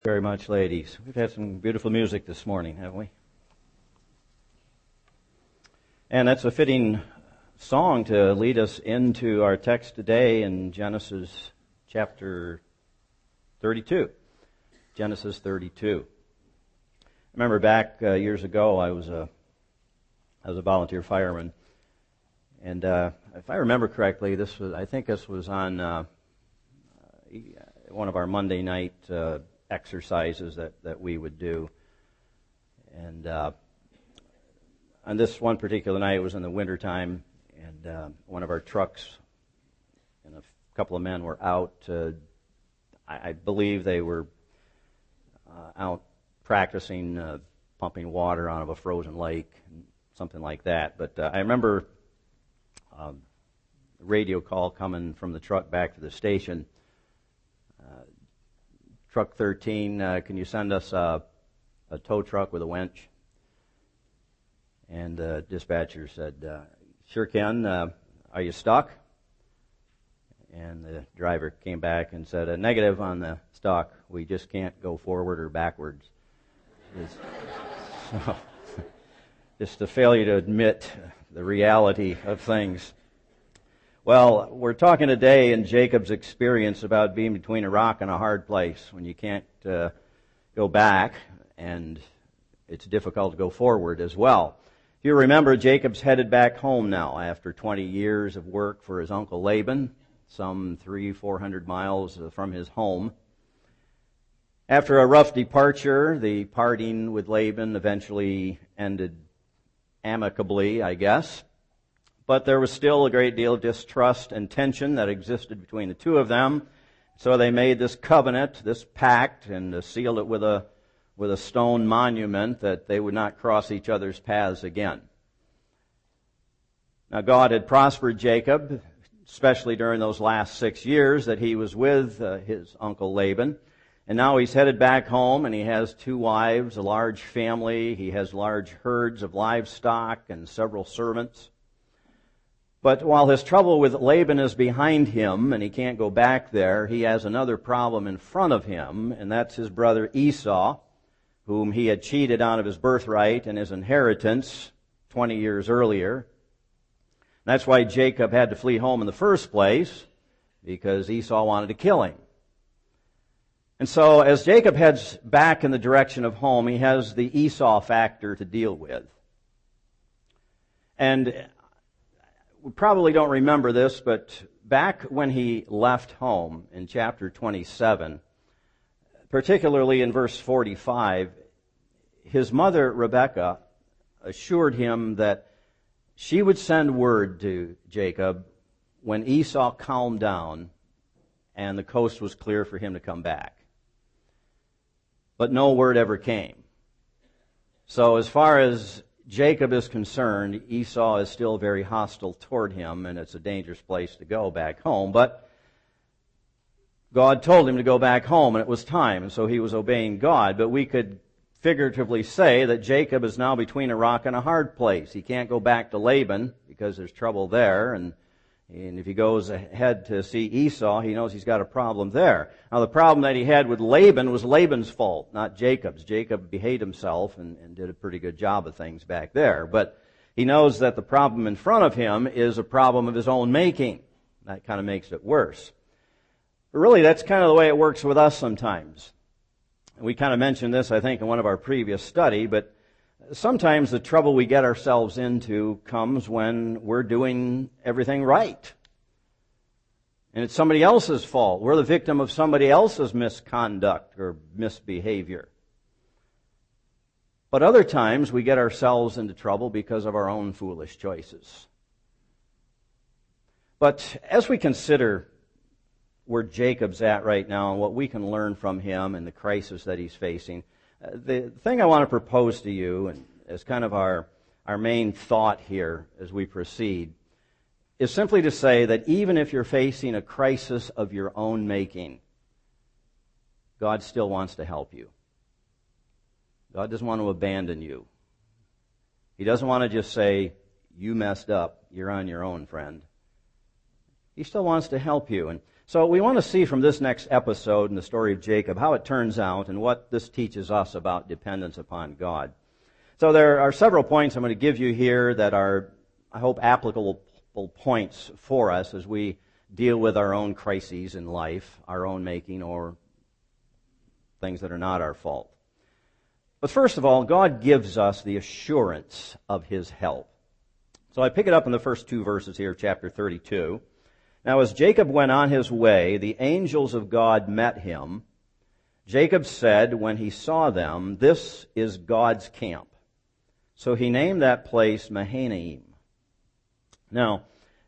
Very much, ladies. We've had some beautiful music this morning, haven't we? And that's a fitting song to lead us into our text today in Genesis chapter 32. Genesis 32. I remember back years ago, I was a volunteer fireman, and if I remember correctly, I think this was on one of our Monday night exercises that we would do. And on this one particular night, it was in the wintertime, and one of our trucks and a couple of men were out. I believe they were out practicing pumping water out of a frozen lake, something like that. But I remember a radio call coming from the truck back to the station. Truck 13, can you send us a tow truck with a winch? And the dispatcher said, sure can. Are you stuck? And the driver came back and said, negative on the stuck. We just can't go forward or backwards. So, just a failure to admit the reality of things. Well, we're talking today in Jacob's experience about being between a rock and a hard place when you can't go back, and it's difficult to go forward as well. If you remember, Jacob's headed back home now after 20 years of work for his uncle Laban, some 300-400 miles from his home. After a rough departure, the parting with Laban eventually ended amicably, I guess. But there was still a great deal of distrust and tension that existed between the two of them. So they made this covenant, this pact, and sealed it with a stone monument that they would not cross each other's paths again. Now God had prospered Jacob, especially during those last 6 years that he was with his uncle Laban. And now he's headed back home, and he has 2 wives, a large family. He has large herds of livestock and several servants. But while his trouble with Laban is behind him and he can't go back there, he has another problem in front of him, and that's his brother Esau, whom he had cheated out of his birthright and his inheritance 20 years earlier. That's why Jacob had to flee home in the first place, because Esau wanted to kill him. And so as Jacob heads back in the direction of home, he has the Esau factor to deal with. And we probably don't remember this, but back when he left home in chapter 27, particularly in verse 45, his mother Rebekah assured him that she would send word to Jacob when Esau calmed down and the coast was clear for him to come back. But no word ever came. So as far as Jacob is concerned, Esau is still very hostile toward him, and it's a dangerous place to go back home. But God told him to go back home, and it was time, and so he was obeying God. But we could figuratively say that Jacob is now between a rock and a hard place. He can't go back to Laban because there's trouble there, and if he goes ahead to see Esau, he knows he's got a problem there. Now, the problem that he had with Laban was Laban's fault, not Jacob's. Jacob behaved himself and did a pretty good job of things back there. But he knows that the problem in front of him is a problem of his own making. That kind of makes it worse. But really, that's kind of the way it works with us sometimes. We kind of mentioned this, I think, in one of our previous study, but sometimes the trouble we get ourselves into comes when we're doing everything right. And it's somebody else's fault. We're the victim of somebody else's misconduct or misbehavior. But other times we get ourselves into trouble because of our own foolish choices. But as we consider where Jacob's at right now and what we can learn from him and the crisis that he's facing, the thing I want to propose to you, and as kind of our main thought here as we proceed, is simply to say that even if you're facing a crisis of your own making, God still wants to help you. God doesn't want to abandon you. He doesn't want to just say, you messed up, you're on your own, friend. He still wants to help you. And So we want to see from this next episode in the story of Jacob how it turns out and what this teaches us about dependence upon God. So there are several points I'm going to give you here that are, I hope, applicable points for us as we deal with our own crises in life, our own making, or things that are not our fault. But first of all, God gives us the assurance of His help. So I pick it up in the first two verses here, chapter 32. Now as Jacob went on his way, the angels of God met him. Jacob said when he saw them, "This is God's camp." So he named that place Mahanaim. Now,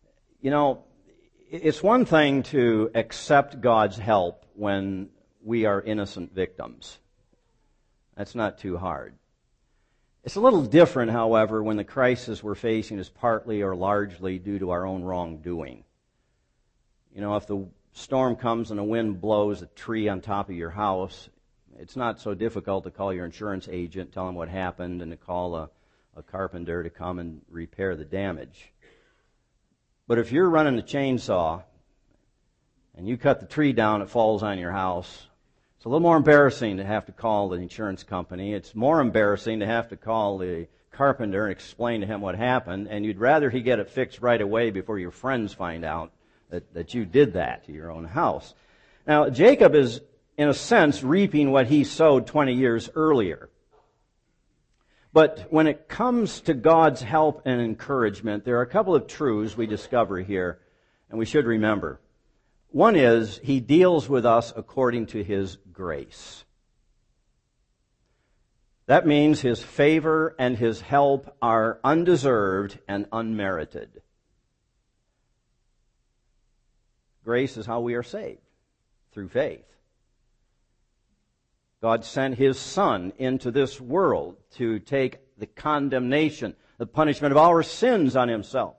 it's one thing to accept God's help when we are innocent victims. That's not too hard. It's a little different, however, when the crisis we're facing is partly or largely due to our own wrongdoing. If the storm comes and the wind blows a tree on top of your house, it's not so difficult to call your insurance agent, tell him what happened, and to call a carpenter to come and repair the damage. But if you're running the chainsaw and you cut the tree down, it falls on your house, it's a little more embarrassing to have to call the insurance company. It's more embarrassing to have to call the carpenter and explain to him what happened, and you'd rather he get it fixed right away before your friends find out that you did that to your own house. Now, Jacob is, in a sense, reaping what he sowed 20 years earlier. But when it comes to God's help and encouragement, there are a couple of truths we discover here, and we should remember. One is, He deals with us according to His grace. That means His favor and His help are undeserved and unmerited. Grace is how we are saved, through faith. God sent His Son into this world to take the condemnation, the punishment of our sins on Himself,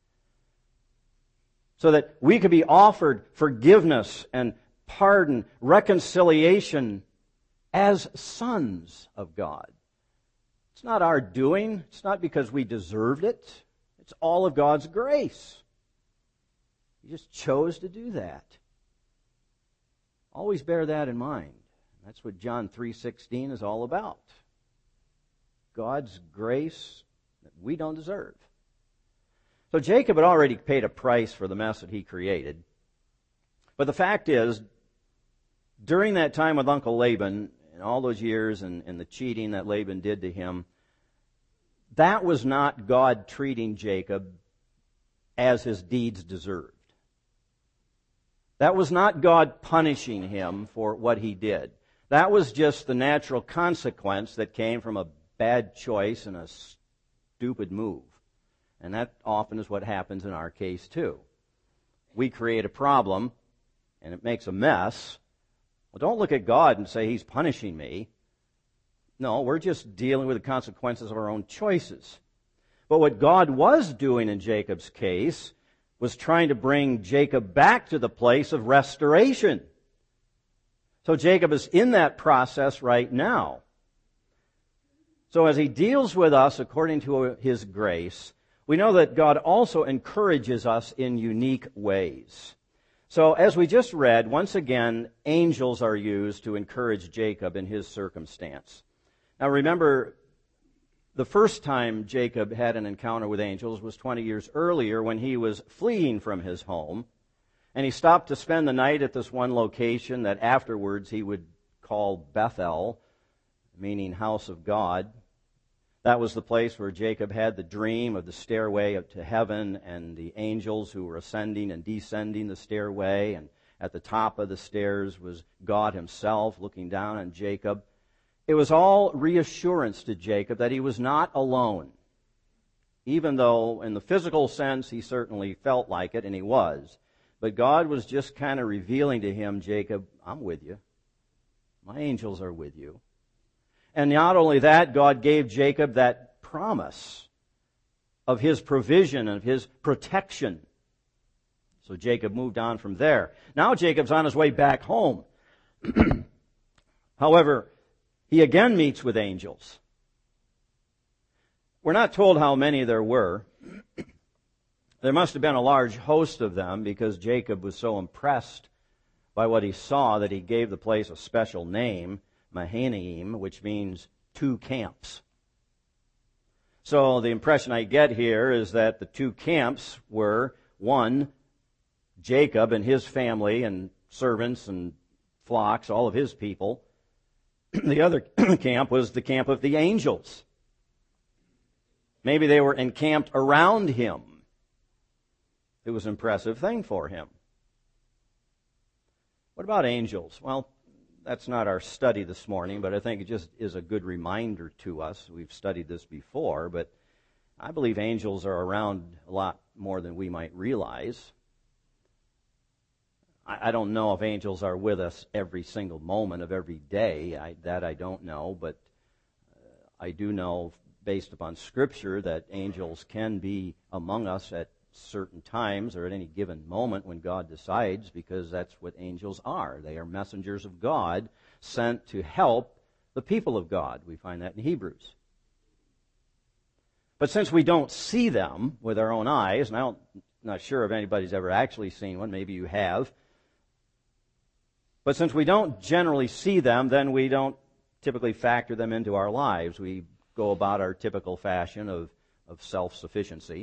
so that we could be offered forgiveness and pardon, reconciliation as sons of God. It's not our doing. It's not because we deserved it. It's all of God's grace. He just chose to do that. Always bear that in mind. That's what John 3:16 is all about. God's grace that we don't deserve. So Jacob had already paid a price for the mess that he created. But the fact is, during that time with Uncle Laban, and all those years and the cheating that Laban did to him, that was not God treating Jacob as his deeds deserved. That was not God punishing him for what he did. That was just the natural consequence that came from a bad choice and a stupid move. And that often is what happens in our case too. We create a problem and it makes a mess. Well, don't look at God and say He's punishing me. No, we're just dealing with the consequences of our own choices. But what God was doing in Jacob's case was trying to bring Jacob back to the place of restoration. So Jacob is in that process right now. So as He deals with us according to His grace, we know that God also encourages us in unique ways. So as we just read, once again, angels are used to encourage Jacob in his circumstance. Now remember, the first time Jacob had an encounter with angels was 20 years earlier when he was fleeing from his home. And he stopped to spend the night at this one location that afterwards he would call Bethel, meaning house of God. That was the place where Jacob had the dream of the stairway up to heaven and the angels who were ascending and descending the stairway. And at the top of the stairs was God Himself looking down on Jacob. It was all reassurance to Jacob that he was not alone. Even though in the physical sense he certainly felt like it, and he was. But God was just kind of revealing to him, Jacob, I'm with you. My angels are with you. And not only that, God gave Jacob that promise of His provision and of His protection. So Jacob moved on from there. Now Jacob's on his way back home. However, he again meets with angels. We're not told how many there were. There must have been a large host of them because Jacob was so impressed by what he saw that he gave the place a special name, Mahanaim, which means two camps. So the impression I get here is that the two camps were, one, Jacob and his family and servants and flocks, all of his people. The other camp was the camp of the angels. Maybe they were encamped around him. It was an impressive thing for him. What about angels? Well, that's not our study this morning, but I think it just is a good reminder to us. We've studied this before, but I believe angels are around a lot more than we might realize. I don't know if angels are with us every single moment of every day. I don't know, but I do know, based upon Scripture, that angels can be among us at certain times or at any given moment when God decides, because that's what angels are. They are messengers of God sent to help the people of God. We find that in Hebrews. But since we don't see them with our own eyes, and I'm not sure if anybody's ever actually seen one, maybe you have, but since we don't generally see them, then we don't typically factor them into our lives. We go about our typical fashion of self-sufficiency.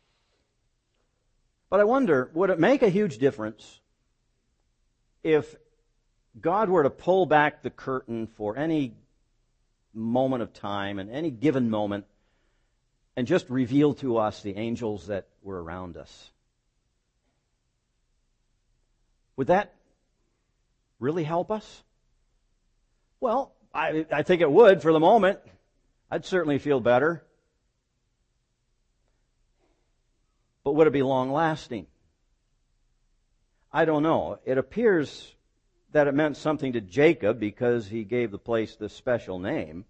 But I wonder, would it make a huge difference if God were to pull back the curtain for any moment of time and any given moment and just reveal to us the angels that were around us? Would that really help us? Well, I think it would for the moment. I'd certainly feel better. But would it be long-lasting? I don't know. It appears that it meant something to Jacob because he gave the place this special name.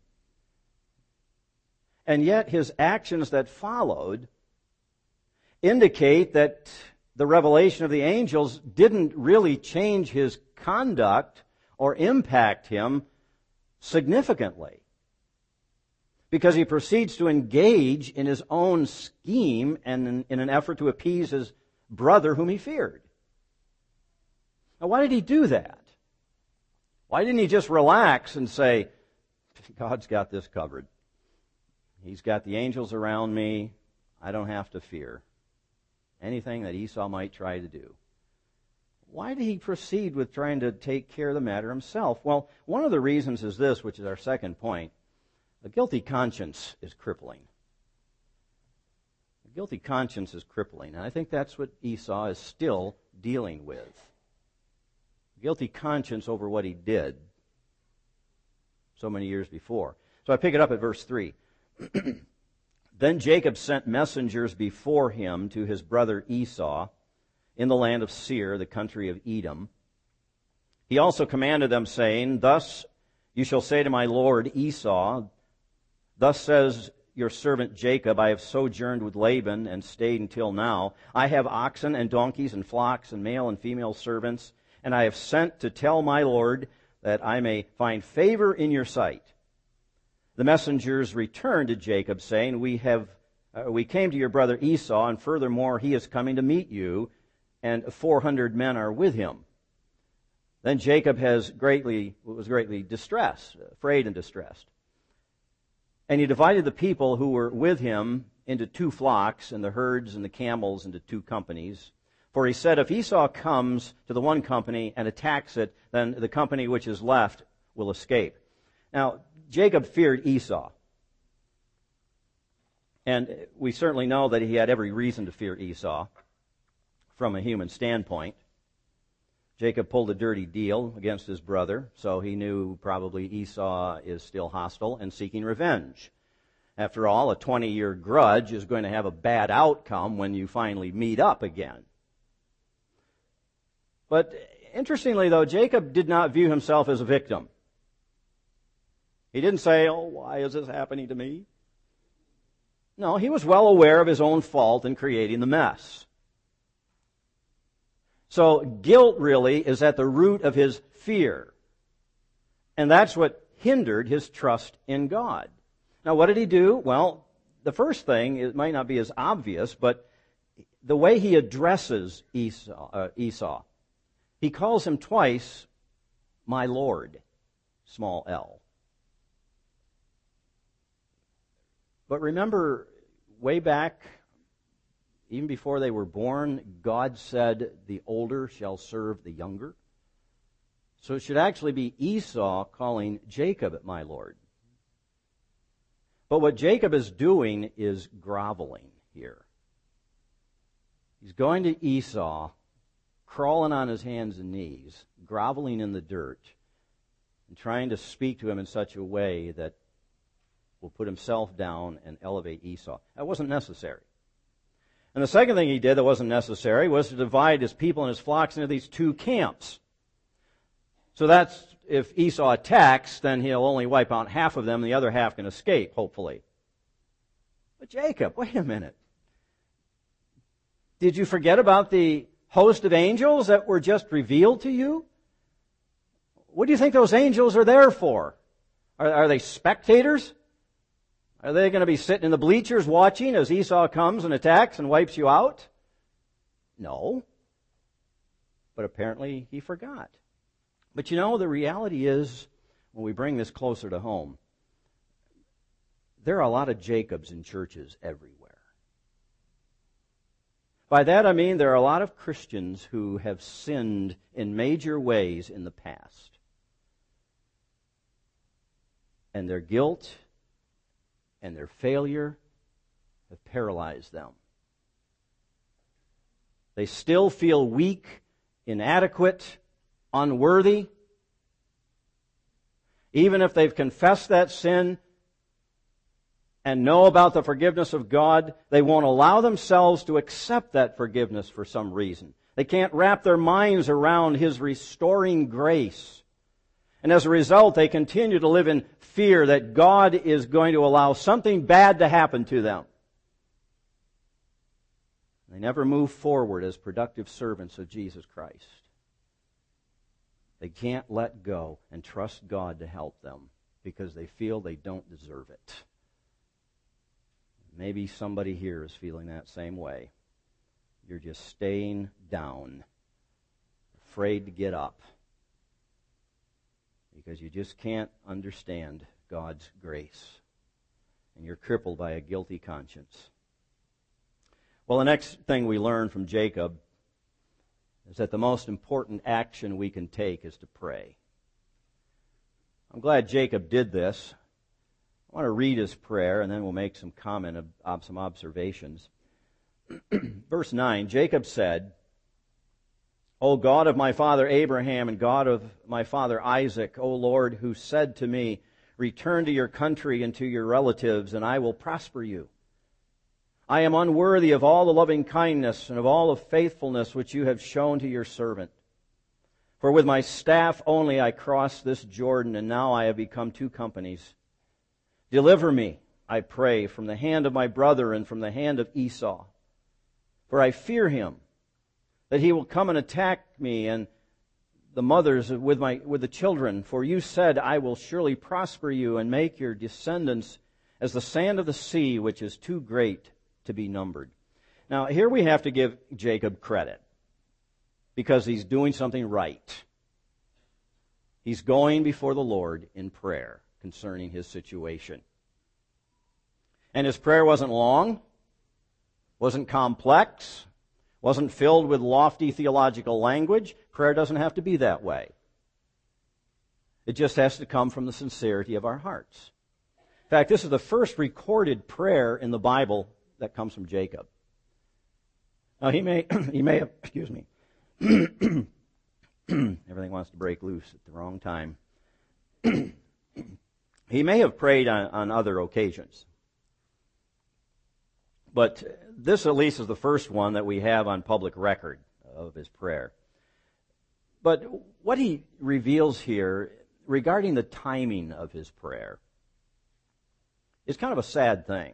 And yet his actions that followed indicate that the revelation of the angels didn't really change his conduct or impact him significantly, because he proceeds to engage in his own scheme and in an effort to appease his brother whom he feared. Now, why did he do that? Why didn't he just relax and say, God's got this covered. He's got the angels around me. I don't have to fear anything that Esau might try to do. Why did he proceed with trying to take care of the matter himself? Well, one of the reasons is this, which is our second point. A guilty conscience is crippling. A guilty conscience is crippling, and I think that's what Esau is still dealing with. A guilty conscience over what he did so many years before. So I pick it up at verse 3. Then Jacob sent messengers before him to his brother Esau in the land of Seir, the country of Edom. He also commanded them, saying, Thus you shall say to my lord Esau, Thus says your servant Jacob, I have sojourned with Laban and stayed until now. I have oxen and donkeys and flocks and male and female servants, and I have sent to tell my lord that I may find favor in your sight. The messengers returned to Jacob, saying, We came to your brother Esau, and furthermore he is coming to meet you, and 400 men are with him. Then Jacob was greatly distressed, afraid and distressed. And he divided the people who were with him into two flocks, and the herds and the camels into two companies. For he said, If Esau comes to the one company and attacks it, then the company which is left will escape. Now, Jacob feared Esau. And we certainly know that he had every reason to fear Esau from a human standpoint. Jacob pulled a dirty deal against his brother, so he knew probably Esau is still hostile and seeking revenge. After all, a 20-year grudge is going to have a bad outcome when you finally meet up again. But interestingly, though, Jacob did not view himself as a victim. He didn't say, why is this happening to me? No, he was well aware of his own fault in creating the mess. So guilt really is at the root of his fear. And that's what hindered his trust in God. Now, what did he do? Well, the first thing, it might not be as obvious, but the way he addresses Esau. He calls him twice, my Lord, small l. But remember, way back, even before they were born, God said, the older shall serve the younger. So it should actually be Esau calling Jacob my Lord. But what Jacob is doing is groveling here. He's going to Esau, crawling on his hands and knees, groveling in the dirt, and trying to speak to him in such a way that will put himself down and elevate Esau. That wasn't necessary. And the second thing he did that wasn't necessary was to divide his people and his flocks into these two camps. So that's, if Esau attacks, then he'll only wipe out half of them, and the other half can escape, hopefully. But Jacob, wait a minute. Did you forget about the host of angels that were just revealed to you? What do you think those angels are there for? Are they spectators? Are they going to be sitting in the bleachers watching as Esau comes and attacks and wipes you out? No. But apparently he forgot. But you know, the reality is, when we bring this closer to home, there are a lot of Jacobs in churches everywhere. By that I mean there are a lot of Christians who have sinned in major ways in the past. And their guilt and their failure have paralyzed them. They still feel weak, inadequate, unworthy. Even if they've confessed that sin and know about the forgiveness of God, they won't allow themselves to accept that forgiveness for some reason. They can't wrap their minds around His restoring grace. And as a result, they continue to live in fear that God is going to allow something bad to happen to them. They never move forward as productive servants of Jesus Christ. They can't let go and trust God to help them because they feel they don't deserve it. Maybe somebody here is feeling that same way. You're just staying down, afraid to get up, because you just can't understand God's grace, and you're crippled by a guilty conscience. Well, the next thing we learn from Jacob is that the most important action we can take is to pray. I'm glad Jacob did this. I want to read his prayer, and then we'll make some comment of some observations. Verse 9, Jacob said, O God of my father Abraham and God of my father Isaac, O Lord, who said to me, return to your country and to your relatives, and I will prosper you. I am unworthy of all the loving kindness and of all the faithfulness which you have shown to your servant. For with my staff only I crossed this Jordan, and now I have become two companies. Deliver me, I pray, from the hand of my brother and from the hand of Esau. For I fear him, that he will come and attack me and the mothers with the children. For you said, I will surely prosper you and make your descendants as the sand of the sea, which is too great to be numbered. Now, here we have to give Jacob credit, because he's doing something right. He's going before the Lord in prayer concerning his situation. And his prayer wasn't long, wasn't complex, wasn't filled with lofty theological language. Prayer doesn't have to be that way. It just has to come from the sincerity of our hearts. In fact, this is the first recorded prayer in the Bible that comes from Jacob. Now, he may have, excuse me, everything wants to break loose at the wrong time. He may have prayed on other occasions. But this at least is the first one that we have on public record of his prayer. But what he reveals here regarding the timing of his prayer is kind of a sad thing.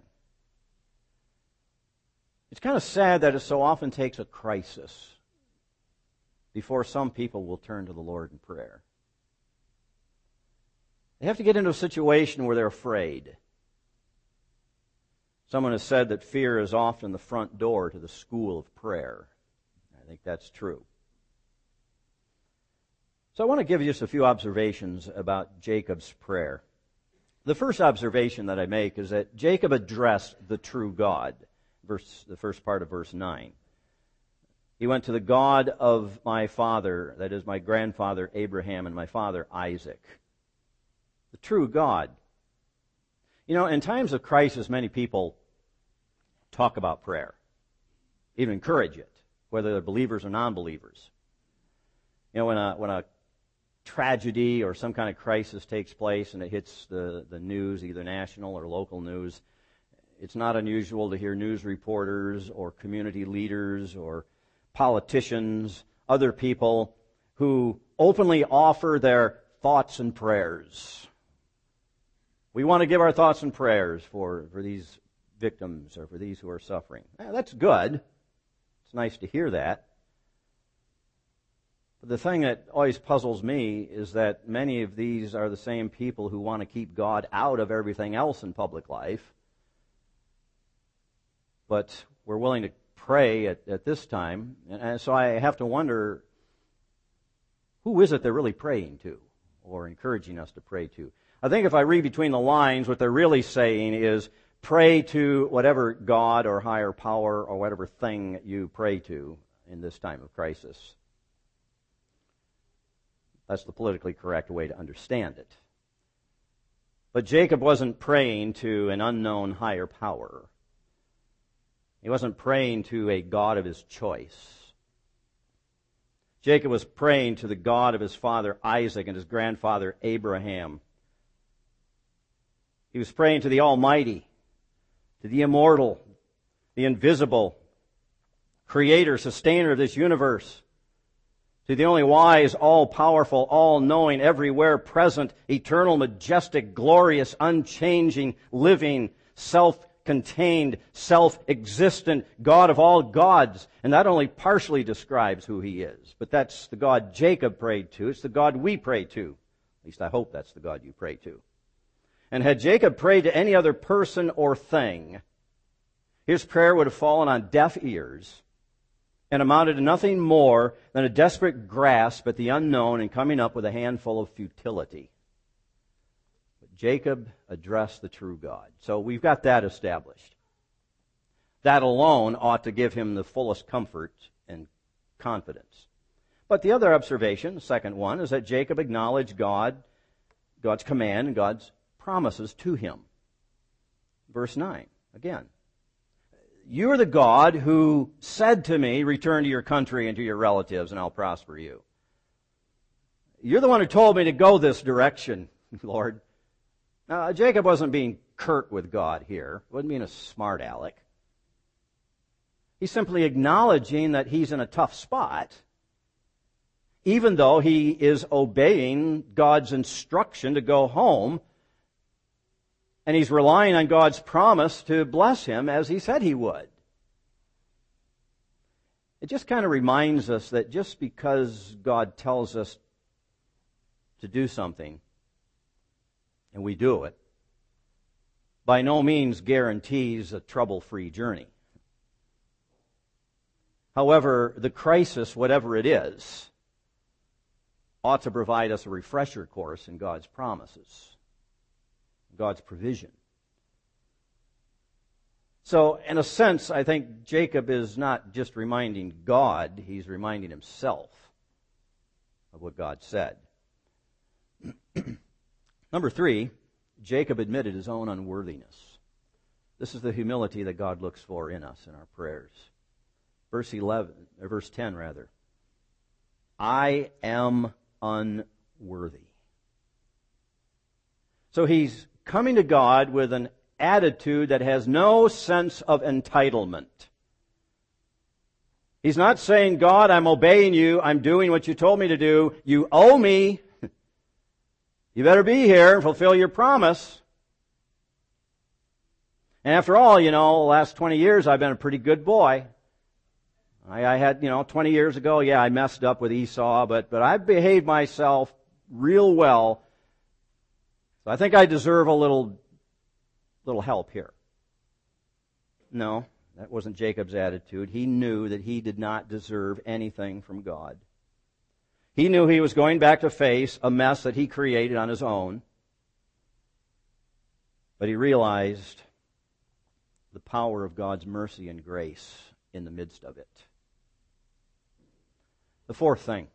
It's kind of sad that it so often takes a crisis before some people will turn to the Lord in prayer. They have to get into a situation where they're afraid. Someone has said that fear is often the front door to the school of prayer. I think that's true. So I want to give you just a few observations about Jacob's prayer. The first observation that I make is that Jacob addressed the true God. The first part of verse 9. He went to the God of my father, that is my grandfather Abraham and my father Isaac. The true God. You know, in times of crisis, many people talk about prayer, even encourage it, whether they're believers or non-believers. You know, when a tragedy or some kind of crisis takes place and it hits the news, either national or local news, it's not unusual to hear news reporters or community leaders or politicians, other people who openly offer their thoughts and prayers. We want to give our thoughts and prayers for these victims or for these who are suffering. That's good. It's nice to hear that. But the thing that always puzzles me is that many of these are the same people who want to keep God out of everything else in public life. But we're willing to pray at this time. And so I have to wonder, who is it they're really praying to or encouraging us to pray to? I think if I read between the lines, what they're really saying is pray to whatever God or higher power or whatever thing you pray to in this time of crisis. That's the politically correct way to understand it. But Jacob wasn't praying to an unknown higher power. He wasn't praying to a God of his choice. Jacob was praying to the God of his father Isaac and his grandfather Abraham. He was praying to the Almighty, to the immortal, the invisible, creator, sustainer of this universe, to the only wise, all-powerful, all-knowing, everywhere present, eternal, majestic, glorious, unchanging, living, self-contained, self-existent God of all gods. And that only partially describes who He is. But that's the God Jacob prayed to. It's the God we pray to. At least I hope that's the God you pray to. And had Jacob prayed to any other person or thing, his prayer would have fallen on deaf ears and amounted to nothing more than a desperate grasp at the unknown and coming up with a handful of futility. But Jacob addressed the true God. So we've got that established. That alone ought to give him the fullest comfort and confidence. But the other observation, the second one, is that Jacob acknowledged God's command and God's promises to him. Verse 9, again. You are the God who said to me, return to your country and to your relatives and I'll prosper you. You're the one who told me to go this direction, Lord. Now, Jacob wasn't being curt with God here. He wasn't being a smart aleck. He's simply acknowledging that he's in a tough spot, even though he is obeying God's instruction to go home. And he's relying on God's promise to bless him as he said he would. It just kind of reminds us that just because God tells us to do something, and we do it, by no means guarantees a trouble-free journey. However, the crisis, whatever it is, ought to provide us a refresher course in God's promises. God's provision. So, in a sense, I think Jacob is not just reminding God, he's reminding himself of what God said. Number 3, Jacob admitted his own unworthiness. This is the humility that God looks for in us in our prayers. Verse 10. I am unworthy. So he's coming to God with an attitude that has no sense of entitlement. He's not saying, God, I'm obeying you. I'm doing what you told me to do. You owe me. You better be here and fulfill your promise. And after all, the last 20 years I've been a pretty good boy. I had, 20 years ago, I messed up with Esau, but I've behaved myself real well. So I think I deserve a little help here. No, that wasn't Jacob's attitude. He knew that he did not deserve anything from God. He knew he was going back to face a mess that he created on his own. But he realized the power of God's mercy and grace in the midst of it. The fourth thing,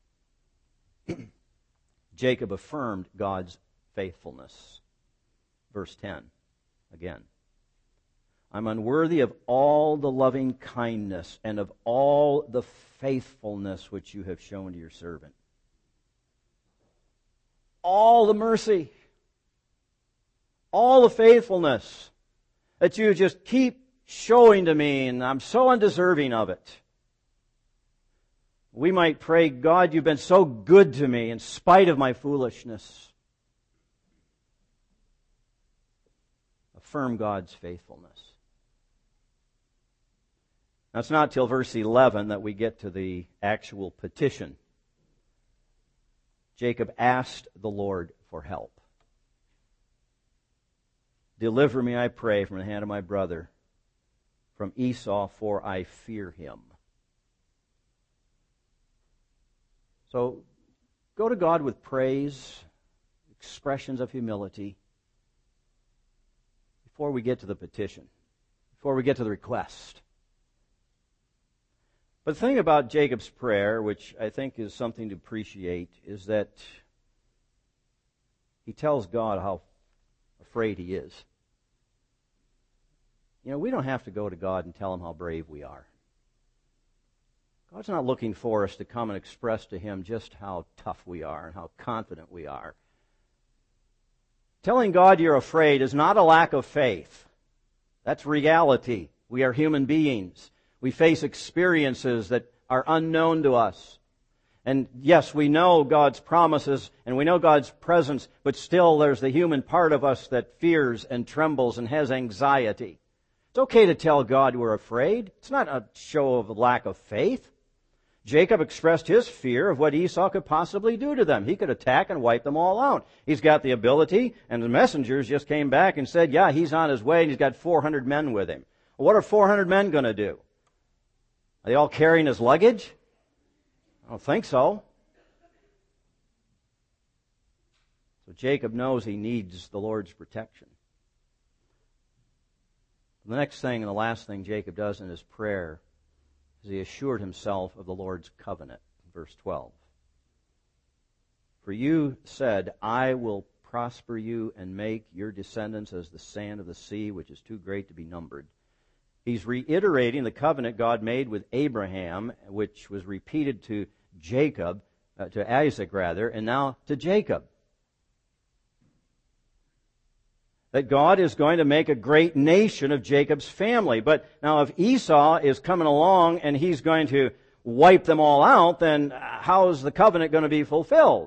Jacob affirmed God's faithfulness. Verse 10, again. I'm unworthy of all the loving kindness and of all the faithfulness which you have shown to your servant. All the mercy, all the faithfulness that you just keep showing to me, and I'm so undeserving of it. We might pray, God, you've been so good to me in spite of my foolishness. Affirm God's faithfulness. Now, it's not till verse 11 that we get to the actual petition. Jacob asked the Lord for help. Deliver me, I pray, from the hand of my brother, from Esau, for I fear him. So, go to God with praise, expressions of humility, before we get to the petition, before we get to the request. But the thing about Jacob's prayer, which I think is something to appreciate, is that he tells God how afraid he is. You know, we don't have to go to God and tell him how brave we are. God's not looking for us to come and express to him just how tough we are and how confident we are. Telling God you're afraid is not a lack of faith. That's reality. We are human beings. We face experiences that are unknown to us. And yes, we know God's promises and we know God's presence, but still there's the human part of us that fears and trembles and has anxiety. It's okay to tell God we're afraid. It's not a show of lack of faith. Jacob expressed his fear of what Esau could possibly do to them. He could attack and wipe them all out. He's got the ability, and the messengers just came back and said, yeah, he's on his way and he's got 400 men with him. Well, what are 400 men going to do? Are they all carrying his luggage? I don't think so. So Jacob knows he needs the Lord's protection. The next thing and the last thing Jacob does in his prayer is he assured himself of the Lord's covenant. Verse 12. For you said, I will prosper you and make your descendants as the sand of the sea, which is too great to be numbered. He's reiterating the covenant God made with Abraham, which was repeated to Isaac, and now to Jacob. That God is going to make a great nation of Jacob's family. But now if Esau is coming along and he's going to wipe them all out, then how is the covenant going to be fulfilled?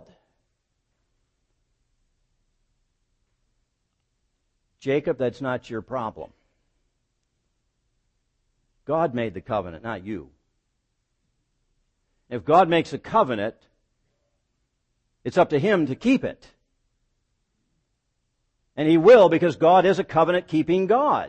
Jacob, that's not your problem. God made the covenant, not you. If God makes a covenant, it's up to him to keep it. And he will, because God is a covenant-keeping God.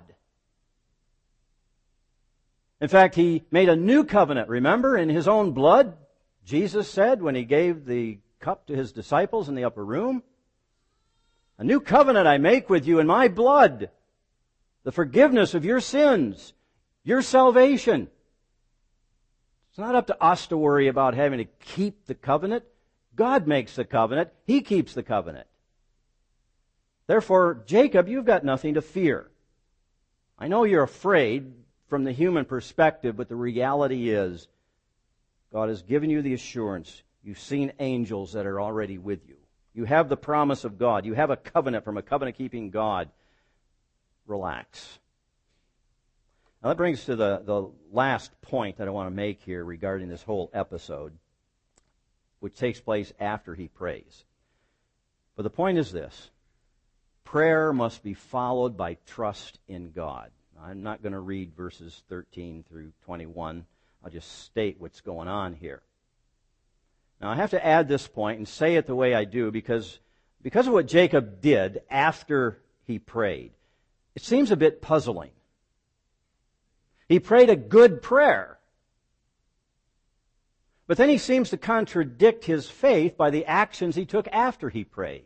In fact, he made a new covenant, remember, in his own blood. Jesus said when he gave the cup to his disciples in the upper room, a new covenant I make with you in my blood, the forgiveness of your sins, your salvation. It's not up to us to worry about having to keep the covenant. God makes the covenant. He keeps the covenant. Therefore, Jacob, you've got nothing to fear. I know you're afraid from the human perspective, but the reality is God has given you the assurance. You've seen angels that are already with you. You have the promise of God. You have a covenant from a covenant-keeping God. Relax. Now that brings us to the last point that I want to make here regarding this whole episode, which takes place after he prays. But the point is this. Prayer must be followed by trust in God. I'm not going to read verses 13 through 21. I'll just state what's going on here. Now I have to add this point and say it the way I do because of what Jacob did after he prayed. It seems a bit puzzling. He prayed a good prayer. But then he seems to contradict his faith by the actions he took after he prayed.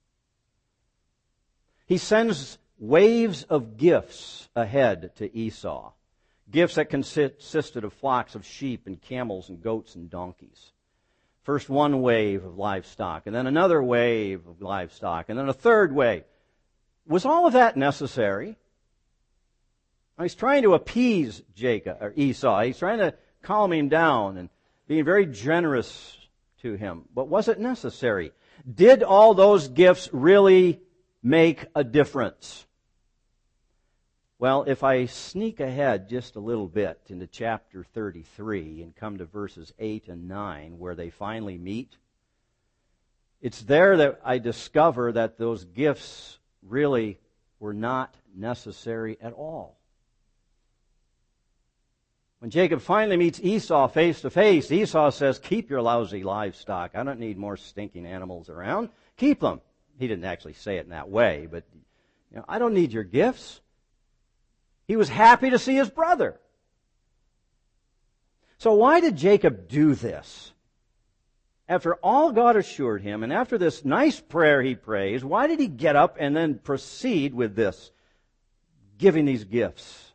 He sends waves of gifts ahead to Esau. Gifts that consisted of flocks of sheep and camels and goats and donkeys. First one wave of livestock, and then another wave of livestock, and then a third wave. Was all of that necessary? He's trying to appease Esau. He's trying to calm him down and being very generous to him. But was it necessary? Did all those gifts really make a difference? Well, if I sneak ahead just a little bit into chapter 33 and come to verses 8 and 9 where they finally meet, it's there that I discover that those gifts really were not necessary at all. When Jacob finally meets Esau face to face, Esau says, "Keep your lousy livestock. I don't need more stinking animals around. Keep them." He didn't actually say it in that way, but I don't need your gifts. He was happy to see his brother. So why did Jacob do this? After all God assured him, and after this nice prayer he prays, why did he get up and then proceed with this, giving these gifts?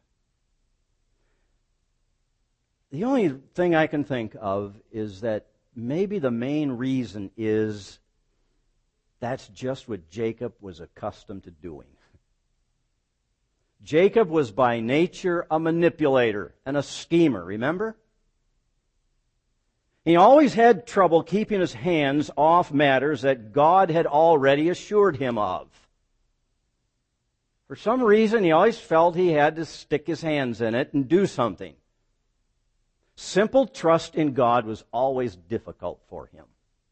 The only thing I can think of is that maybe the main reason is that's just what Jacob was accustomed to doing. Jacob was by nature a manipulator and a schemer, remember? He always had trouble keeping his hands off matters that God had already assured him of. For some reason, he always felt he had to stick his hands in it and do something. Simple trust in God was always difficult for him.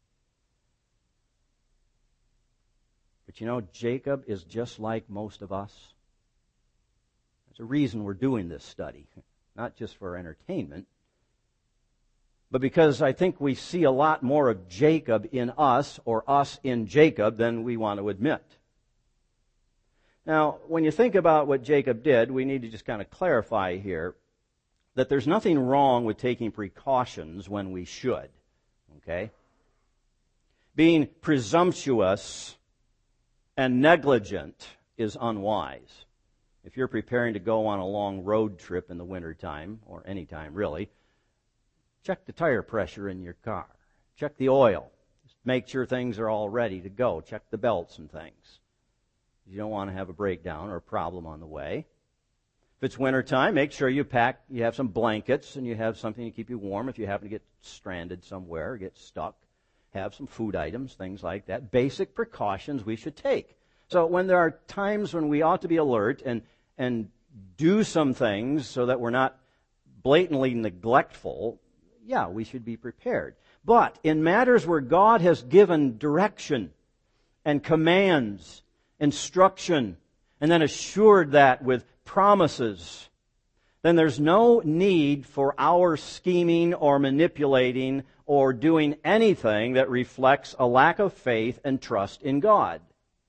But Jacob is just like most of us. There's a reason we're doing this study, not just for entertainment, but because I think we see a lot more of Jacob in us, or us in Jacob, than we want to admit. Now, when you think about what Jacob did, we need to just kind of clarify here that there's nothing wrong with taking precautions when we should. Okay? Being presumptuous and negligent is unwise. If you're preparing to go on a long road trip in the wintertime, or any time really, check the tire pressure in your car. Check the oil. Just make sure things are all ready to go. Check the belts and things. You don't want to have a breakdown or a problem on the way. If it's wintertime, make sure you have some blankets and you have something to keep you warm if you happen to get stranded somewhere or get stuck. Have some food items, things like that. Basic precautions we should take. So when there are times when we ought to be alert and do some things so that we're not blatantly neglectful, yeah, we should be prepared. But in matters where God has given direction and commands, instruction, and then assured that with promises, then there's no need for our scheming or manipulating or doing anything that reflects a lack of faith and trust in God.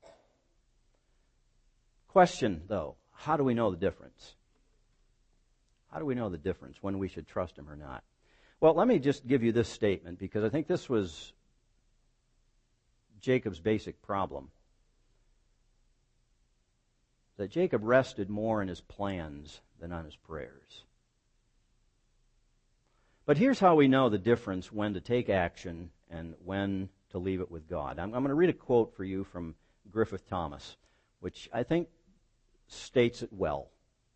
Question, though, how do we know the difference? How do we know the difference when we should trust Him or not? Well, let me just give you this statement, because I think this was Jacob's basic problem. That Jacob rested more in his plans than on his prayers. But here's how we know the difference when to take action and when to leave it with God. I'm going to read a quote for you from Griffith Thomas, which I think states it well.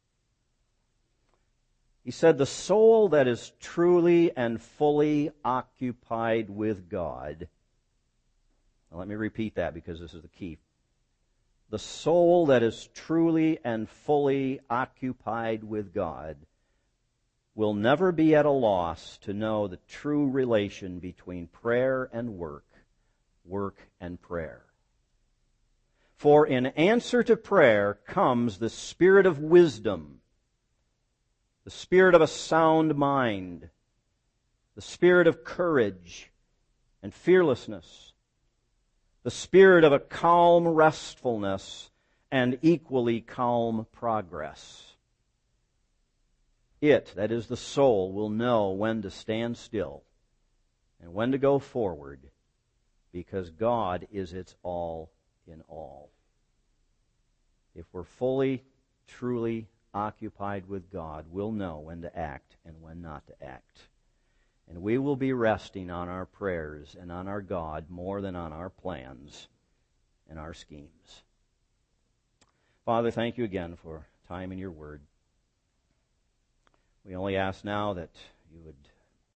He said, "The soul that is truly and fully occupied with God," now let me repeat that because this is the key. The soul that is truly and fully occupied with God will never be at a loss to know the true relation between prayer and work and prayer. For in answer to prayer comes the spirit of wisdom, the spirit of a sound mind, the spirit of courage and fearlessness, the spirit of a calm restfulness and equally calm progress. It, that is the soul, will know when to stand still and when to go forward, because God is its all in all. If we're fully, truly occupied with God, we'll know when to act and when not to act. And we will be resting on our prayers and on our God more than on our plans and our schemes. Father, thank you again for time in your word. We only ask now that you would